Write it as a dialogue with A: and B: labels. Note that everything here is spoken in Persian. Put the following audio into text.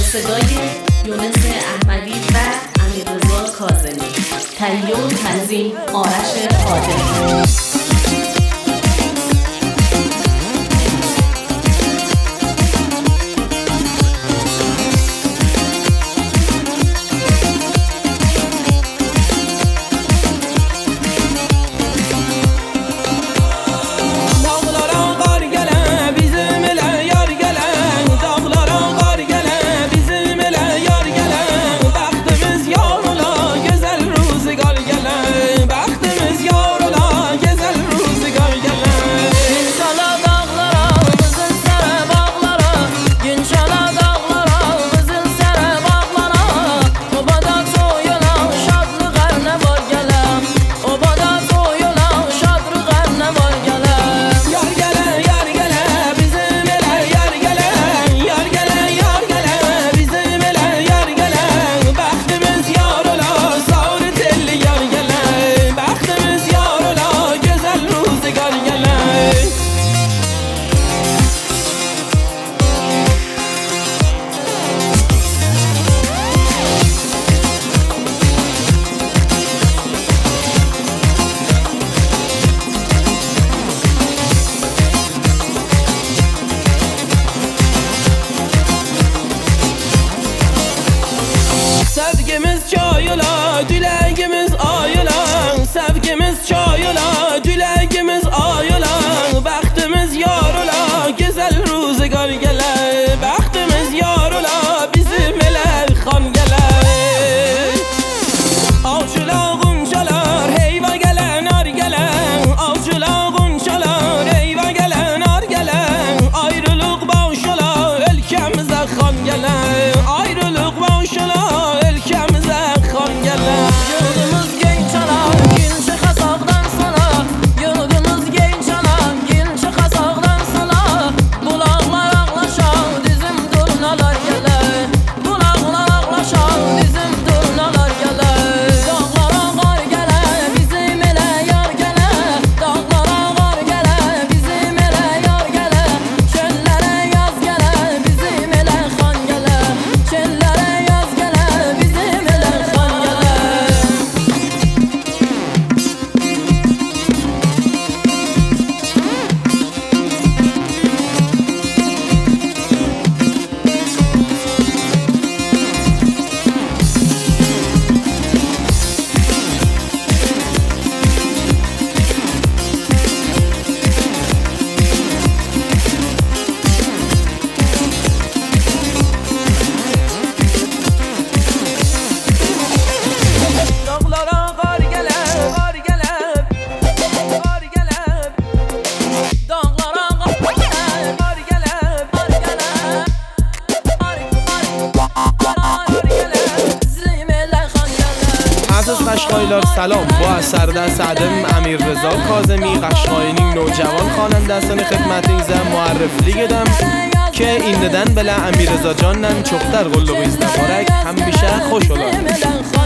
A: صدای یونس احمدی و امیررضا کاظمی. تهیه و تنظیم آرش عادلی.
B: Sevgimiz çayıla, dileğimiz ayıla. Sevgimiz çayıla, dileğimiz ayıla. Bəxtimiz yarıla, güzel ruzigar gele. Bəxtimiz yarıla, bizim elə xan gele. Avcılar çalar, heyva gele, nar gele. Avcılar çalar, heyva gele, nar gele. Ayrılık bağışla, ülkemize xan gele. Ayrılık bağışla.
C: قشقایلار سلام، با اثر در سعدم امیررضا کاظمی قشقاینین نوجوان خواننده استانی خدمت ایزم معرفی گدم که این ددن بله امیررضا جانن چختر قلقو ایزده بارک هم بیشه خوش اولا.